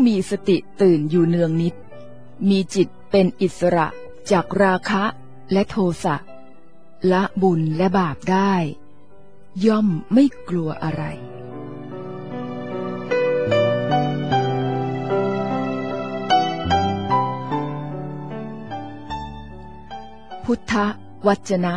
มีสติตื่นอยู่เนืองนิดมีจิตเป็นอิสระจากราคะและโทสะละบุญและบาปได้ย่อมไม่กลัวอะไรพุทธวจนะ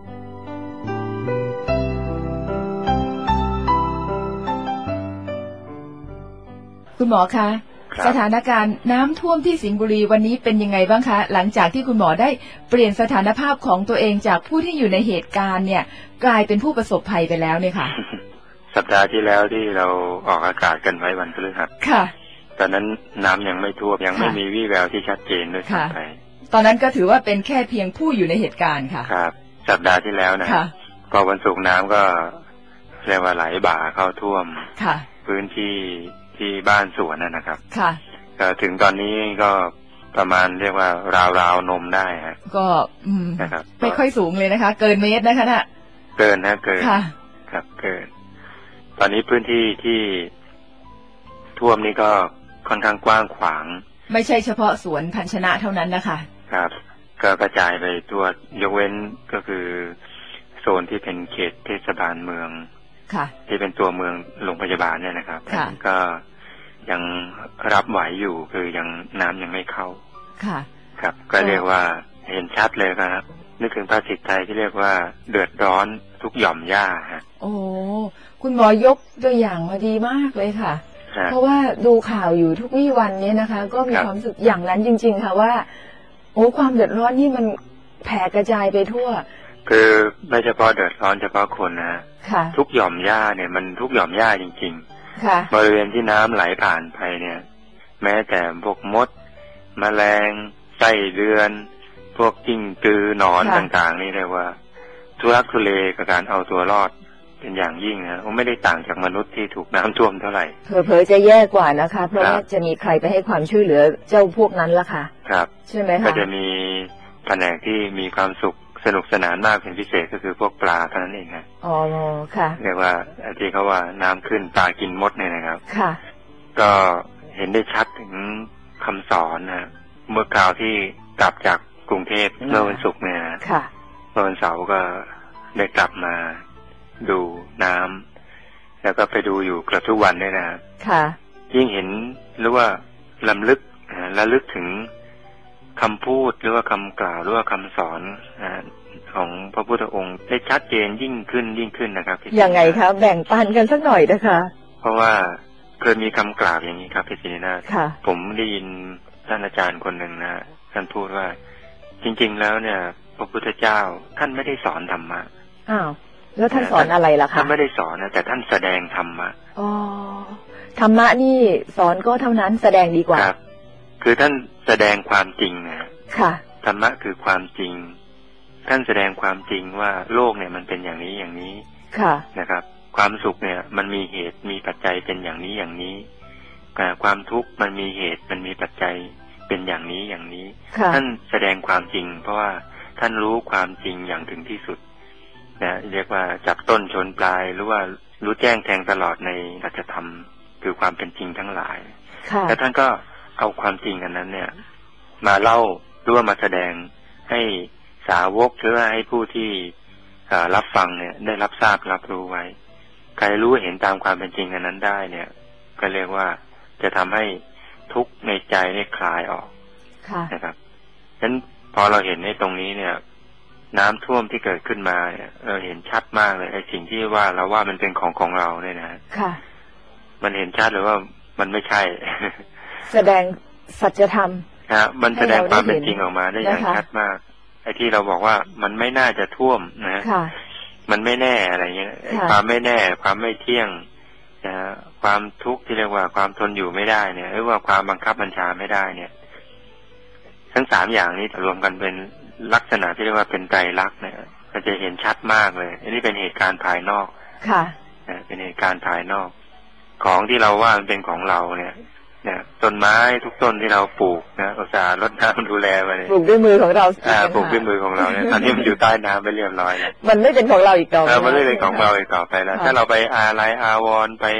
คุณหมอคะสถานการณ์น้ำท่วมที่สิงห์บุรีวันนี้เป็นยังไงบ้างคะหลังจากที่คุณหมอได้เปลี่ยนสถานภาพของตัวเองจากผู้ที่อยู่ในเหตุการณ์เนี่ยกลายเป็นผู้ประสบภัยไปแล้วเนี่ยค่ะสัปดาห์ที่แล้วที่เราออกอากาศกันไว้วันพฤหัสค่ะตอนนั้นน้ำยังไม่ท่วมยังไม่มีวี่แววที่ชัดเจนด้วยซ้ำไปตอนนั้นก็ถือว่าเป็นแค่เพียงผู้อยู่ในเหตุการณ์ค่ะครับสัปดาห์ที่แล้วนะพอวันศุกร์น้ำก็เรียกว่าไหลบ่าเข้าท่วมพื้นที่ที่บ้านสวนนะครับค่ะถึงตอนนี้ก็ประมาณเรียกว่าราวๆนมได้ฮะก็นะครับไม่ค่อยสูงเลยนะคะเกินเมตรนะคะน่ะเกินนะเกินครับเกินตอนนี้พื้นที่ที่ท่วมนี่ก็ค่อนข้างกว้างขวางไม่ใช่เฉพาะสวนพันชนะเท่านั้นนะคะครับก็กระจายไปทั่วยกเว้นก็คือโซนที่เป็นเขตเทศบาลเมืองค่ะที่เป็นตัวเมืองโรงพยาบาลเนี่ยนะครับก็ยังรับไหวอยู่คือยังน้ำยังไม่เข้าค่ะครับก็เรียกว่าเห็นชัดเลยครับนึกถึงภาษิตไทยที่เรียกว่าเดือดร้อนทุกหย่อมหญ้าฮะโอ้คุณหมอยกตัวอย่างมาดีมากเลยค่ะเพราะว่าดูข่าวอยู่ทุกวี่วันนี้นะคะก็มีความรู้สึกอย่างนั้นจริงๆค่ะว่าโอ้ความเดือดร้อนนี่มันแผ่กระจายไปทั่วคือไม่เฉพาะเดือดร้อนเฉพาะคนนะทุกหย่อมหญ้าเนี่ยมันทุกหย่อมหญ้าจริงๆบริเวณที่น้ำไหลผ่านไปเนี่ยแม้แต่พวกมดแมลงไส้เดือนพวกจิ้งกือหนอนต่างๆนี่เรียกว่าทุรักทุเลกับการเอาตัวรอดเป็นอย่างยิ่งนะไม่ได้ต่างจากมนุษย์ที่ถูกน้ำท่วมเท่าไหร่เผลอๆจะแย่กว่านะคะเพราะว่าจะมีใครไปให้ความช่วยเหลือเจ้าพวกนั้นล่ะค่ะครับใช่ไหมคะก็จะมีแผนกที่มีความสุขสนุกสนานมากเป็นพิเศษก็คือพวกปลาเท่านั้นเองครับอ๋อค่ะเรียกว่าที่เขาว่าน้ำขึ้นปลากินมดเนี่ยนะครับค่ะก็เห็นได้ชัดถึงคำสอนนะเมื่อคราวที่กลับจากกรุงเทพเมื่อวันศุกร์เนี่ยค่ะเมื่อวันเสาร์ก็ได้กลับมาดูน้ำแล้วก็ไปดูอยู่กระทุกวันด้วยนะค่ะยิ่งเห็นหรือว่าระลึกถึงคำพูดหรือว่าคำกล่าวหรือว่าคำสอนของพระพุทธองค์ได้ชัดเจนยิ่งขึ้นนะครับยังไงครับแบ่งปันกันสักหน่อยนะคะเพราะว่าเคยมีคำกล่าวอย่างนี้ครับพี่ศรีนาถผมได้ยินท่านอาจารย์คนหนึ่งนะท่านพูดว่าจริงๆแล้วเนี่ยพระพุทธเจ้าท่านไม่ได้สอนธรรมะอ้าวแล้วท่านสอนอะไรล่ะคะท่านไม่ได้สอนนะแต่ท่านแสดงธรรมะอ๋อธรรมะนี่สอนก็เท่านั้นแสดงดีกว่าครับคือท่านแสดงความจริงนะค่ะธรรมะคือความจริงท่านแสดงความจริงว่าโลกเนี่ยมันเป็นอย่างนี้ค่ะนะครับความสุขเนี่ยมันมีเหตุมีปัจจัยเป็นอย่างนี้ความทุกข์มันมีเหตุมันมีปัจจัยเป็นอย่างนี้ท่านแสดงความจริงเพราะว่าท่านรู้ความจริงอย่างถึงที่สุดนะเรียกว่าจับต้นชนปลายหรือว่ารู้แจ้งแทงตลอดในสัจธรรมคือความเป็นจริงทั้งหลายและท่านก็เอาความจริงอันนั้นเนี่ยมาเล่าหรือว่ามาแสดงให้สาวกหรือว่าให้ผู้ที่รับฟังเนี่ยได้รับทราบรับรู้ไว้ใครรู้เห็นตามความเป็นจริงอันนั้นได้เนี่ยก็เรียกว่าจะทำให้ทุกข์ในใจได้คลายออกนะครับฉะนั้นพอเราเห็นในตรงนี้เนี่ยน้ำท่วมที่เกิดขึ้นมาเนี่ยเราเห็นชัดมากเลยไอ้สิ่งที่ว่าเราว่ามันเป็นของเราเนี่ยนะค่ะมันเห็นชัดเลยว่ามันไม่ใช่แสดงสัจธรรมมันแสดงความเป็นจริงออกมาได้อย่างชัดมากไอ้ที่เราบอกว่ามันไม่น่าจะท่วมนะมันไม่แน่อะไรเงี้ยความไม่แน่ความไม่เที่ยงนะความทุกข์ที่เรียกว่าความทนอยู่ไม่ได้เนี่ยหรือว่าความบังคับบัญชาไม่ได้เนี่ยทั้งสามอย่างนี้รวมกันเป็นลักษณะที่เรียกว่าเป็นไตรลักษณ์เนี่ยก็จะเห็นชัดมากเลยอันนี้เป็นเหตุการณ์ภายนอกค่ะเป็นเหตุการณ์ภายนอกของที่เราว่ามันเป็นของเราเนี่ยต้นไม้ทุกต้นที่เราปลูกนะอุตส่าห์รดน้ำดูแลมาเนี่ยปลูกด้วยมือของเราปลูกด้วยมือของเราเนี่ยตอนนี้มันอยู่ใต้น้ำไปเรียบร้อยแล้วมันไม่เป็นของเราอีกต่อไปมันไม่เป็นของเราอีกต่อไปแล้วถ้าเราไปอะไรอาวรไป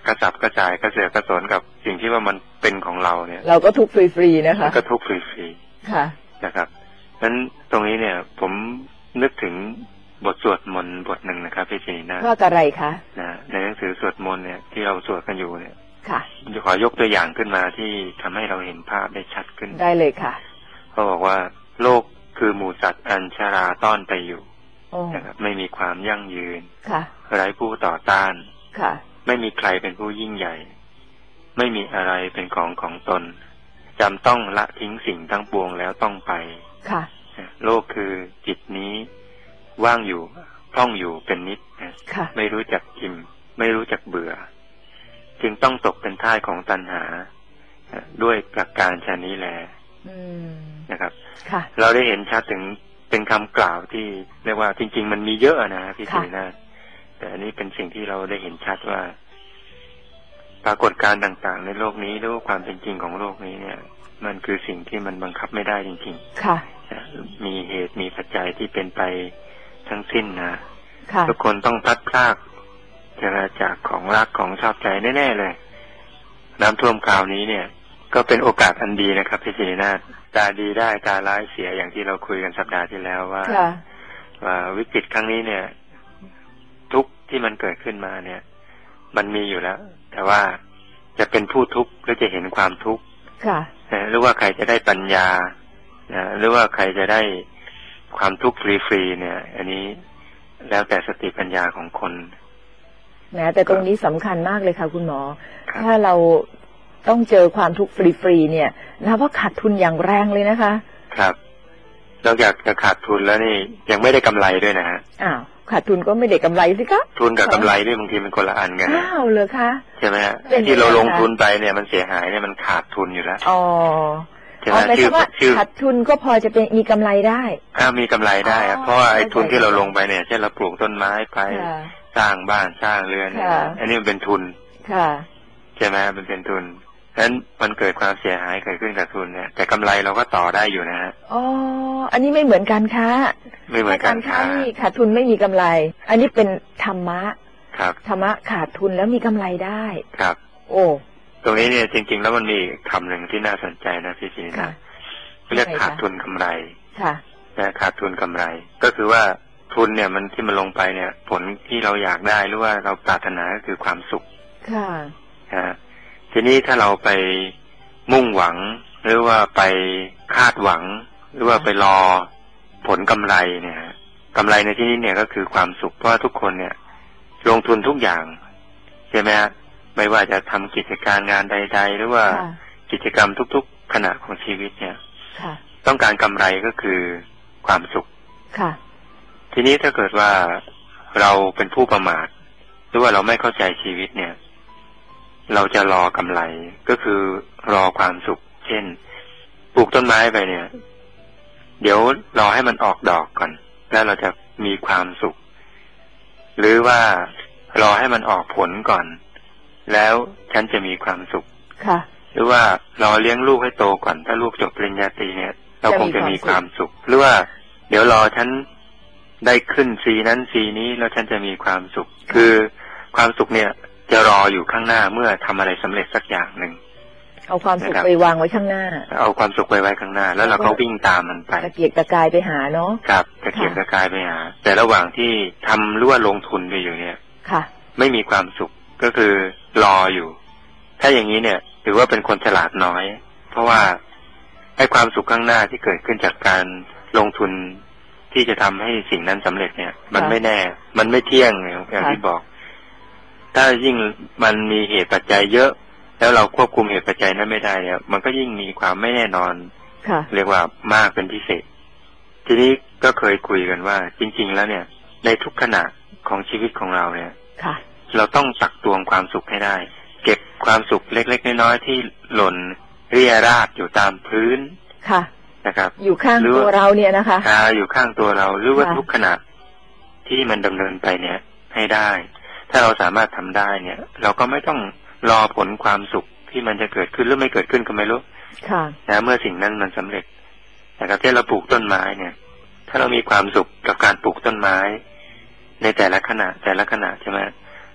กระสับกระส่ายกระเสือกกระสนกับสิ่งที่ว่ามันเป็นของเราเนี่ยเราก็ทุกข์ฟรีๆนะคะก็ทุกข์ฟรีๆค่ะนะครับนั้นตรงนี้เนี่ยผมนึกถึงบทสวดมนต์บทหนึ่งนะครับพี่จีน่าว่าอะไรคะในหนังสือสวดมนต์เนี่ยที่เราสวดกันอยู่เนี่ยค่ะขอยกตัวอย่างขึ้นมาที่ทำให้เราเห็นภาพได้ชัดขึ้นได้เลยค่ะเขาบอกว่าโลกคือหมู่สัตว์อันชราต้อนไปอยู่นะครับไม่มีความยั่งยืนค่ะไร้ผู้ต่อต้านค่ะไม่มีใครเป็นผู้ยิ่งใหญ่ไม่มีอะไรเป็นของตนจำต้องละทิ้งสิ่งทั้งปวงแล้วต้องไปค่ะโลกคือจิตนี้ว่างอยู่พร่องอยู่เป็นนิจไม่รู้จักอิ่มไม่รู้จักเบื่อจึงต้องตกเป็นทาสของตัณหาด้วยประการชนี้แลนะครับเราได้เห็นชัดถึงเป็นคำกล่าวที่เรียกว่าจริงๆมันมีเยอะนะพี่ศรีนาถแต่อันนี้เป็นสิ่งที่เราได้เห็นชัดว่าปรากฏการณ์ต่างๆในโลกนี้หรือว่าความเป็นจริงของโลกนี้เนี่ยมันคือสิ่งที่มันบังคับไม่ได้จริงๆค่ะมีเหตุมีปัจจัยที่เป็นไปทั้งสิ้นนะทุกคนต้องพลัดพรากจากของรักของชอบใจแน่ๆเลยน้ำท่วมคราวนี้เนี่ยก็เป็นโอกาสอันดีนะครับพี่ศรีนาถตาดีได้ตาร้ายเสียอย่างที่เราคุยกันสัปดาห์ที่แล้วว่าวิกฤตครั้งนี้เนี่ยทุกข์ที่มันเกิดขึ้นมาเนี่ยมันมีอยู่แล้วแต่ว่าจะเป็นผู้ทุกข์หรือจะเห็นความทุกข์หรือว่าใครจะได้ปัญญาหรือว่าใครจะได้ความทุกข์ฟรีๆเนี่ยอันนี้แล้วแต่สติปัญญาของคนนะแต่ตรงนี้สำคัญมากเลยค่ะคุณหมอถ้าเราต้องเจอความทุกข์ฟรีๆเนี่ยนับว่าขาดทุนอย่างแรงเลยนะคะครับนอกจากจะขาดทุนแล้วนี่ยังไม่ได้กำไรด้วยนะฮะอ้าวขาดทุนก็ไม่ได้กำไรสิคะทุนกับกำไรนี่บางทีมันคนละอันกันอ้าวเลยคะใช่ไหมฮะที่เราลงทุนไปเนี่ยมันเสียหายเนี่ยมันขาดทุนอยู่แล้วอ๋อใช่ไหมชื่อขาดทุนก็พอจะเป็นมีกำไรได้มีกำไรได้เพราะว่าไอ้ทุนที่เราลงไปเนี่ยเช่นเราปลูกต้นไม้ไปสร้างบ้านสร้างเรือนอันนี้มันเป็นทุนใช่ไหมมันเป็นทุนฉะนั้นมันเกิดความเสียหายเกิดขึ้นกับทุนเนี่ยแต่กำไรเราก็ต่อได้อยู่นะฮะอ๋ออันนี้ไม่เหมือนกันค่ะไม่เหมือนกันค่ะนี่ขาดทุนไม่มีกำไรอันนี้เป็นธรรมะครับธรรมะขาดทุนแล้วมีกำไรได้ครับโอ้ตรงนี้เนี่ยจริงๆแล้วมันมีคำหนึ่งที่น่าสนใจนะพี่ศรีนะเรียกขาดทุนกำไรค่ะนะขาดทุนกำไรก็คือว่าทุนเนี่ยมันที่มันลงไปเนี่ยผลที่เราอยากได้หรือว่าเราปรารถนาก็คือความสุขค่ะทีนี้ถ้าเราไปมุ่งหวังหรือว่าไปคาดหวังหรือว่าไปรอผลกำไรเนี่ยกำไรในที่นี้เนี่ยก็คือความสุขเพราะทุกคนเนี่ยลงทุนทุกอย่างใช่ไหมฮะไม่ว่าจะทำกิจการงานใดๆหรือว่ากิจกรรมทุกๆขณะของชีวิตเนี่ยต้องการกำไรก็คือความสุขทีนี้ถ้าเกิดว่าเราเป็นผู้ประมาทหรือว่าเราไม่เข้าใจชีวิตเนี่ยเราจะรอกำไรก็คือรอความสุขเช่นปลูกต้นไม้ไปเนี่ยเดี๋ยวรอให้มันออกดอกก่อนแล้วเราจะมีความสุขหรือว่ารอให้มันออกผลก่อนแล้วฉันจะมีความสุขหรือว่ารอเลี้ยงลูกให้โตก่อนถ้าลูกจบปริญญาตรีเนี่ยเราคงจะมีความสุขหรือว่าเดี๋ยวรอฉันได้ขึ้นสีนั้นสีนี้แล้วฉันจะมีความสุขคือความสุขเนี่ยจะรออยู่ข้างหน้าเมื่อทำอะไรสำเร็จสักอย่างหนึ่งเอาความสุขไปวางไว้ข้างหน้าเอาความสุขไปไว้ข้างหน้าแล้วเราก็วิ่งตามมันไปตะเกียกตะกายไปหาเนาะครับตะเกียกตะกายไปหาแต่ระหว่างที่ทำหรือว่าลงทุนไปอยู่เนี่ยไม่มีความสุขก็คือรออยู่ถ้าอย่างนี้เนี่ยถือว่าเป็นคนฉลาดน้อยเพราะว่าให้ความสุขข้างหน้าที่เกิดขึ้นจากการลงทุนที่จะทำให้สิ่งนั้นสำเร็จเนี่ยมันไม่แน่มันไม่เที่ยงอย่างที่บอกถ้ายิ่งมันมีเหตุปัจจัยเยอะแล้วเราควบคุมเหตุปัจจัยนั้นไม่ได้เนี่ยมันก็ยิ่งมีความไม่แน่นอนเรียกว่ามากเป็นพิเศษทีนี้ก็เคยคุยกันว่าจริงๆแล้วเนี่ยในทุกขณะของชีวิตของเราเนี่ยเราต้องตักตวงความสุขให้ได้เก็บความสุขเล็กๆน้อยๆที่หล่นเรี่ยราดอยู่ตามพื้นนะครับอยู่ข้างตัวเราเนี่ยนะคะอยู่ข้างตัวเราหรือว่าทุกขณะที่มันดำเนินไปเนี่ยให้ได้ถ้าเราสามารถทำได้เนี่ยเราก็ไม่ต้องรอผลความสุขที่มันจะเกิดขึ้นหรือไม่เกิดขึ้นก็ไม่รู้เมื่อสิ่งนั้นมันสำเร็จนะครับที่เราปลูกต้นไม้เนี่ยถ้าเรามีความสุขกับการปลูกต้นไม้ในแต่ละขณะใช่ไหม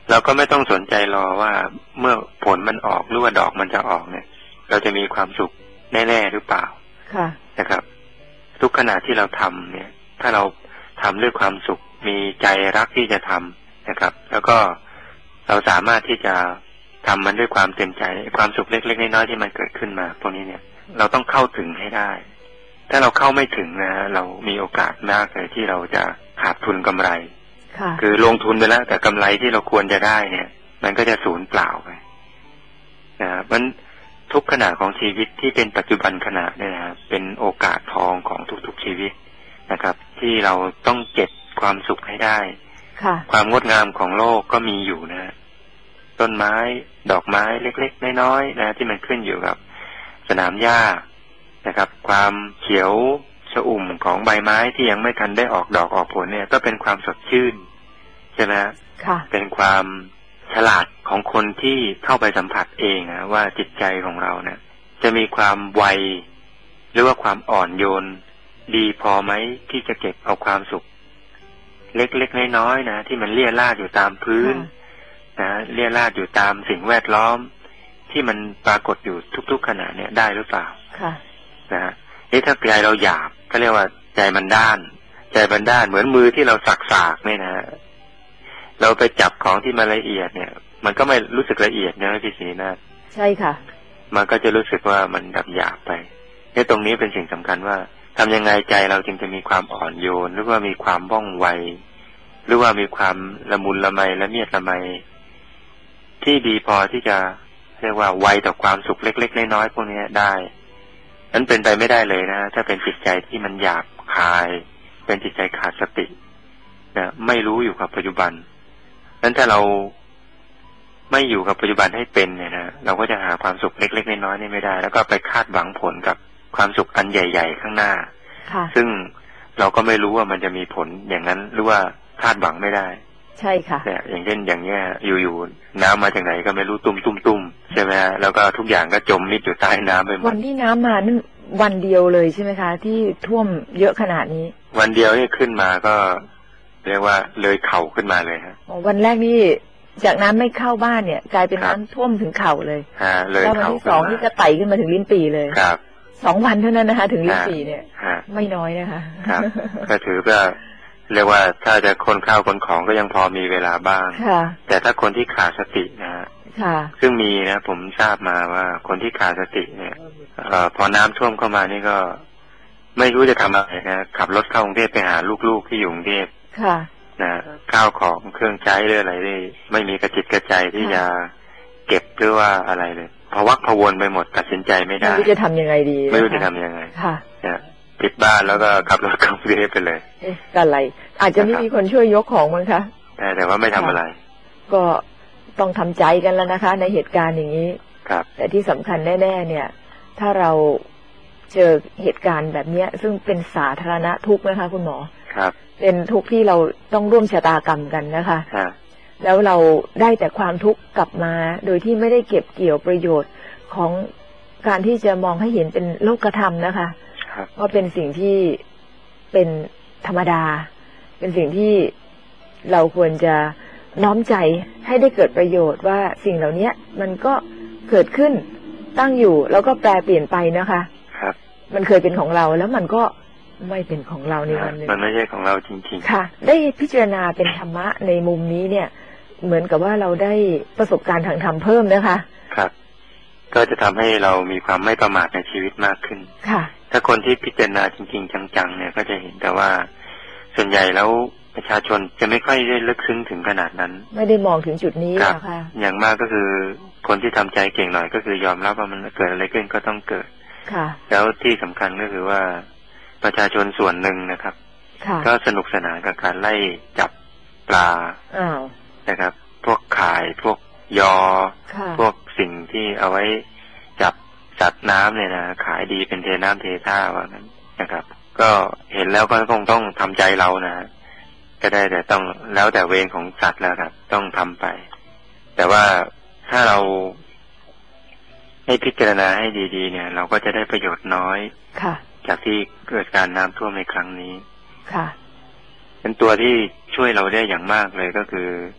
เราก็ไม่ต้องสนใจรอว่าเมื่อผลมันออกหรือว่าดอกมันจะออกเนี่ยเราจะมีความสุขแน่ๆหรือเปล่าค่ะนะครับทุกขณะที่เราทำเนี่ยถ้าเราทำด้วยความสุขมีใจรักที่จะทำนะครับแล้วก็เราสามารถที่จะทำมันด้วยความเต็มใจความสุขเล็กๆน้อยๆที่มันเกิดขึ้นมาพวกนี้เนี่ยเราต้องเข้าถึงให้ได้ถ้าเราเข้าไม่ถึงนะเรามีโอกาสมากเลยที่เราจะขาดทุนกำไรคือลงทุนไปแล้วแต่กำไรที่เราควรจะได้เนี่ยมันก็จะสูญเปล่าไปมันทุกขณะของชีวิตที่เป็นปัจจุบันขณะเนี่ยนะเป็นโอกาสทองของทุกๆชีวิตนะครับที่เราต้องเก็บความสุขให้ได้ความงดงามของโลกก็มีอยู่นะต้นไม้ดอกไม้เล็กๆน้อยๆนะที่มันขึ้นอยู่กับสนามหญ้านะครับความเขียวชอุ่มของใบไม้ที่ยังไม่ทันได้ออกดอกออกผลเนี่ยก็เป็นความสดชื่นใช่ไหมค่ะเป็นความฉลาดของคนที่เข้าไปสัมผัสเองนะว่าจิตใจของเราเนี่ยจะมีความไวหรือว่าความอ่อนโยนดีพอไหมที่จะเก็บเอาความสุขเล็กๆน้อยๆนะที่มันเลี่ยราดอยู่ตามพื้นนะเลี่ยราดอยู่ตามสิ่งแวดล้อมที่มันปรากฏอยู่ทุกๆขณะเนี่ยได้หรือเปล่าค่ะนะนี่ถ้าใจเราหยาบก็เรียกว่าใจมันด้านใจมันด้านเหมือนมือที่เราสักๆเนี่ยนะเราไปจับของที่มันละเอียดเนี่ยมันก็ไม่รู้สึกละเอียดนะพี่ศรีนะใช่ค่ะมันก็จะรู้สึกว่ามันดับหยาบไปเนี่ยตรงนี้เป็นสิ่งสำคัญว่าทำยังไงใจเราจึงจะมีความอ่อนโยนหรือว่ามีความว่องไวหรือว่ามีความละมุนละไมละเมียดละไมที่ดีพอที่จะเรียกว่าไวต่อความสุขเล็กๆน้อยๆพวกนี้ได้นั้นเป็นไปไม่ได้เลยนะถ้าเป็นจิตใจที่มันหยาบคายเป็นจิตใจขาดสตินะไม่รู้อยู่กับปัจจุบันนั้นถ้าเราไม่อยู่กับปัจจุบันให้เป็นเนี่ยนะเราก็จะหาความสุขเล็กๆน้อยๆนี่ไม่ได้แล้วก็ไปคาดหวังผลกับความสุขอันใหญ่ๆข้างหน้าซึ่งเราก็ไม่รู้ว่ามันจะมีผลอย่างนั้นหรือว่าคาดหวังไม่ได้ใช่ค่ะเนี่ยอย่างเช่นอย่างเงี้ยอยู่ๆน้ำมาจากไหนก็ไม่รู้ตุ้มใช่ไหมฮะแล้วก็ทุกอย่างก็จมมิดอยู่ใต้น้ำไปหมดวันที่น้ำมานั่นวันเดียวเลยใช่ไหมคะที่ท่วมเยอะขนาดนี้วันเดียวนี่ขึ้นมาก็เรียกว่าเลยเข่าขึ้นมาเลยฮะวันแรกนี่จากน้ำไม่เข้าบ้านเนี่ยกลายเป็นน้ำท่วมถึงเข่าเลยแล้ววันที่สองนี่ก็ไต่ขึ้นมาถึงลิ้นปี่เลยครับ 2 วันเท่านั้นนะคะถึงลิ้นปี่เนี่ยไม่น้อยนะคะครับก็ถือว่าเรียกว่าถ้าจะคนข้าวคนของก็ยังพอมีเวลาบ้างแต่ถ้าคนที่ขาดสตินะฮะซึ่งมีนะผมทราบมาว่าคนที่ขาดสติเนี่ยพอน้ำท่วมเข้ามานี่ก็ไม่รู้จะทำอะไรนะขับรถเข้ากรุงเทพไปหาลูกๆที่อยู่กรุงเทพนะข้าวของเครื่องใช้หรืออะไรนี่ไม่มีกระจิตกระใจที่จะเก็บหรือว่าอะไรเลยพวักพวนไปหมดตัดสินใจไม่ได้ไม่รู้จะทำยังไงดีไม่รู้จะทำยังไงเนี่ยปิดบ้านแล้วก็ขับรถเข้ากรุงเทพไปเลยอะไรอาจจะไม่มีคนช่วยยกของมั้งคะแต่ว่าไม่ทำอะไรก็ต้องทำใจกันแล้วนะคะในเหตุการณ์อย่างนี้ครับแต่ที่สำคัญแน่ๆเนี่ยถ้าเราเจอเหตุการณ์แบบนี้ซึ่งเป็นสาธารณะทุกข์นะคะคุณหมอครับเป็นทุกข์ที่เราต้องร่วมชะตากรรมกันนะคะแล้วเราได้แต่ความทุกข์กลับมาโดยที่ไม่ได้เก็บเกี่ยวประโยชน์ของการที่จะมองให้เห็นเป็นโลกธรรมนะคะว่าเป็นสิ่งที่เป็นธรรมดาเป็นสิ่งที่เราควรจะน้อมใจให้ได้เกิดประโยชน์ว่าสิ่งเหล่านี้มันก็เกิดขึ้นตั้งอยู่แล้วก็แปรเปลี่ยนไปนะคะครับมันเคยเป็นของเราแล้วมันก็ไม่เป็นของเราในวันนึงมันไม่ใช่ของเราจริงๆค่ะได้พิจารณาเป็นธรรมะในมุมนี้เนี่ยเหมือนกับว่าเราได้ประสบการณ์ทางธรรมเพิ่มนะคะครับก็จะทำให้เรามีความไม่ประมาทในชีวิตมากขึ้นค่ะถ้าคนที่พิจารณาจริงๆจังๆเนี่ยก็จะเห็นแต่ว่าส่วนใหญ่แล้วประชาชนจะไม่ค่อยได้ลึกซึ้งถึงขนาดนั้นไม่ได้มองถึงจุดนี้ค่ะอย่างมากก็คือคนที่ทำใจเก่งหน่อยก็คือยอมรับว่ามันเกิดอะไรขึ้นก็ต้องเกิดค่ะแล้วที่สำคัญก็คือว่าประชาชนส่วนหนึ่งนะครับก็สนุกสนานกับการไล่จับปลานะครับพวกข่ายพวกยอพวกสิ่งที่เอาไว้จับสัตว์น้ำเนี่ยนะขายดีเป็นเทน้ำเทท่าว่างั้นนะครับก็เห็นแล้วก็คงต้องทำใจเรานะก็ได้แต่ต้องแล้วแต่เวรของสัตว์แล้วครับต้องทำไปแต่ว่าถ้าเราให้พิจารณาให้ดีๆเนี่ยเราก็จะได้ประโยชน์น้อยจากที่เกิดการน้ำท่วมในครั้งนี้เป็นตัวที่ช่วยเราได้อย่างมากเลยก็คือ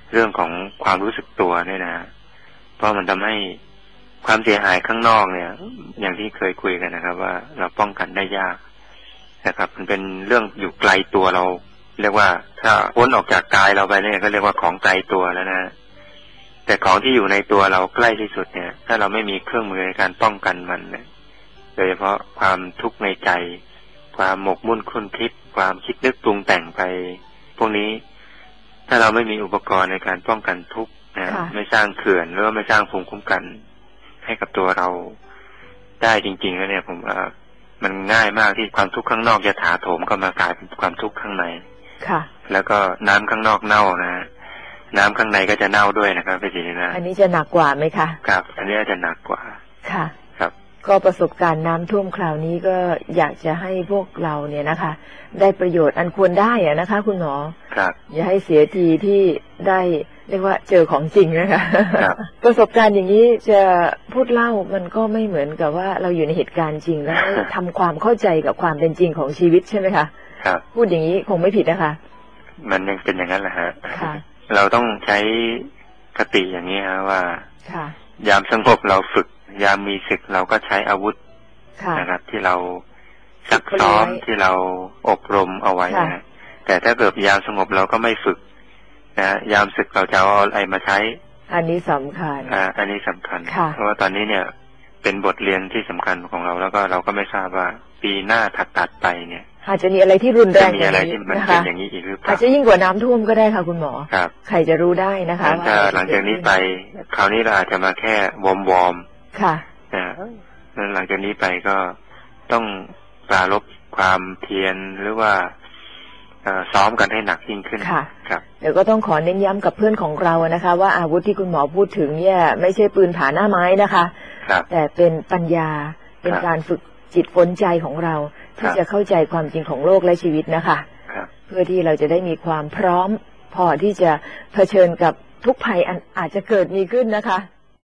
เรื่องของความรู้สึกตัวเนี่ยนะเพราะมันทำให้ความเสียหายข้างนอกเนี่ยอย่างที่เคยคุยกันนะครับว่าเราป้องกันได้ยากนะครับมันเป็นเรื่องอยู่ไกลตัวเราเรียกว่าถ้าพ้นออกจากกายเราไปเนี่ยก็เรียกว่าของไกลตัวแล้วนะแต่ของที่อยู่ในตัวเราใกล้ที่สุดเนี่ยถ้าเราไม่มีเครื่องมือในการป้องกันมันเนี่ยโดยเฉพาะความทุกข์ในใจความหมกมุ่นคุ้นคิดความคิดนึกปรุงแต่งไปพวกนี้ถ้าเราไม่มีอุปกรณ์ในการป้องกันทุกข์นะไม่สร้างเขื่อนหรือว่าไม่สร้างภูมิคุ้มกันให้กับตัวเราได้จริงๆแล้วเนี่ยผมว่ามันง่ายมากที่ความทุกข์ข้างนอกจะถาโถมเข้ามากลายเป็นความทุกข์ข้างในค่ะแล้วก็น้ำข้างนอกเน่านะน้ำข้างในก็จะเน่าด้วยนะครับพี่จินนะอันนี้จะหนักกว่าไหมคะครับอันนี้จะหนักกว่าค่ะครับก็ประสบการณ์น้ำท่วมคราวนี้ก็อยากจะให้พวกเราเนี่ยนะคะได้ประโยชน์อันควรได้อะนะคะคุณหมอครับอย่าให้เสียทีที่ได้เรียกว่าเจอของจริงนะคะประสบการณ์อย่างนี้จะพูดเล่ามันก็ไม่เหมือนกับว่าเราอยู่ในเหตุการณ์จริงแล้วทำความเข้าใจกับความเป็นจริงของชีวิตใช่ไหมคะครับพูดอย่างนี้คงไม่ผิดนะคะมันยังเป็นอย่างนั้นแหละฮะเราต้องใช้คติอย่างนี้ฮะว่ายามสงบเราฝึกยามมีศึกเราก็ใช้อาวุธนะครับที่เราซักซ้อมที่เราอบรมเอาไว้นะแต่ถ้าเกิดยามสงบเราก็ไม่ฝึกนะยามศึกเราจะเอาอะไรมาใช้อันนี้สำคัญอันนี้สำคัญเพราะว่าตอนนี้เนี่ยเป็นบทเรียนที่สำคัญของเราแล้วก็เราก็ไม่ทราบว่าปีหน้าถัดไปเนี่ยอาจจะมีอะไรที่รุนแรงมีอะไรที่มันเป็นอย่างนี้อีกหรือเปล่าอาจจะยิ่งกว่าน้ำท่วมก็ได้ค่ะคุณหมอครับใครจะรู้ได้นะคะถ้าหลังจากนี้ไปคราวนี้เราอาจจะมาแค่วอร์มค่ะหลังจากนี้ไปก็ต้องปรารภความเพียรหรือว่าซ้อมกันให้หนักยิ่งขึ้นค่ะครับเดี๋ยวก็ต้องขอเน้นย้ำกับเพื่อนของเรานะคะว่าอาวุธที่คุณหมอพูดถึงเนี่ยไม่ใช่ปืนผาหน้าไม้นะคะแต่เป็นปัญญาเป็นการฝึกจิตฝนใจของเราที่จะเข้าใจความจริงของโลกและชีวิตนะคะเพื่อที่เราจะได้มีความพร้อมพอที่จะเผชิญกับทุกภัยอันอาจจะเกิดมีขึ้นนะคะ